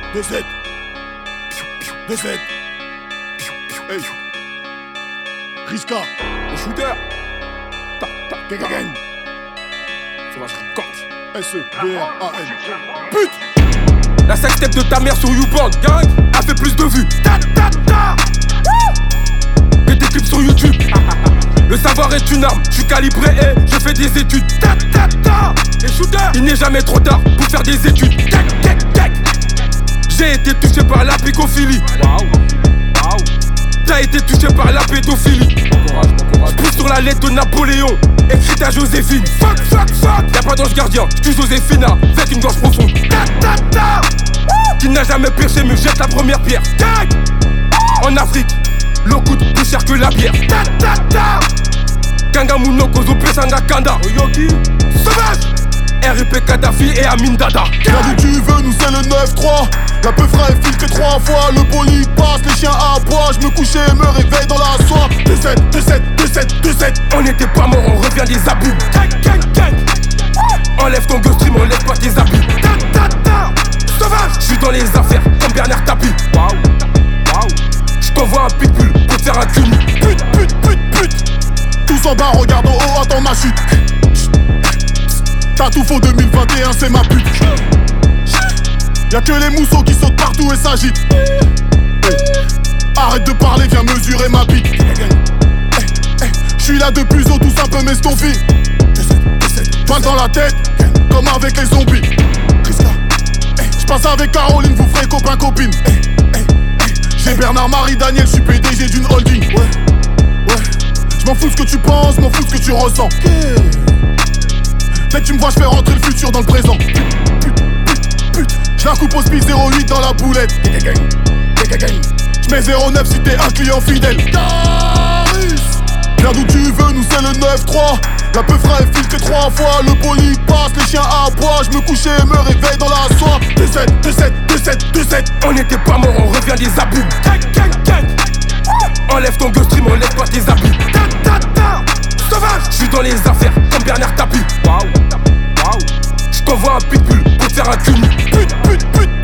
2-7. 2-7. Hey. Riska, le shooter. Gang. Sauvage Records. S-E-B-R-A-N. Pute. La sextape de ta mère sur YouPorn, gang, a fait plus de vues. Que tes clips sur YouTube. Le savoir est une arme, je suis calibré et je fais des études. Les shooters, il n'est jamais trop tard pour faire des études. J'ai été touché par la pédophilie. T'as été touché par la pédophilie. J'pousse sur la lettre de Napoléon, écrite à Joséphine. Fuck. Y'a pas d'ange gardien, j'tue Joséphine avec une gorge profonde. Qui n'a jamais perché me jette la première pierre. En Afrique, l'eau coûte plus cher que la bière. Kangamuno Kozo Pesanga Kanda Oyoki Sauvage R.I.P. Kadhafi et Amin Dada. Là d'où tu veux, nous c'est le 9-3. La peu fera est filtré 3 fois. Le bolide passe, les chiens aboient. Je me couchais et me réveille dans la soie. 2-7. On n'était pas mort, on revient des abus. Gang. Enlève ton ghost stream, enlève pas tes habits. Sauvage, je suis dans les affaires comme Bernard Tapie. Je t'envoie un pitbull pour te faire un cul. Pute. Tous en bas, regarde en haut, attends ma chute. T'as tout faux 2021, c'est ma pute. Y'a que les mousseaux qui sautent partout et s'agitent. Arrête de parler, viens mesurer ma bite. J'suis là depuis haut, tous un peu m'estomper. Mal dans la tête, comme avec les zombies. J'passe avec Caroline, vous ferez copain-copine. J'ai Bernard, Marie, Daniel, j'suis PDG d'une holding. Ouais. J'm'en fous ce que tu penses, m'en fous ce que tu ressens. Dès que tu me vois, j'fais rentrer le futur dans le présent. J'la coupe au SPI 08 dans la boulette. J'mets 09 si t'es un client fidèle. Viens d'où tu veux, nous c'est le 9-3. La peu fera est filtré 3 fois. Le bolide passe, les chiens aboient. Je me couchais et me réveille dans la soie. 2-7. On n'était pas mort, on revient des abus. Gang. Enlève ton ghost stream, enlève pas tes habits. Sauvage, je suis dans les affaires comme Bernard Tapie. Je t'envoie un pitbull pour te faire un cul. Pute.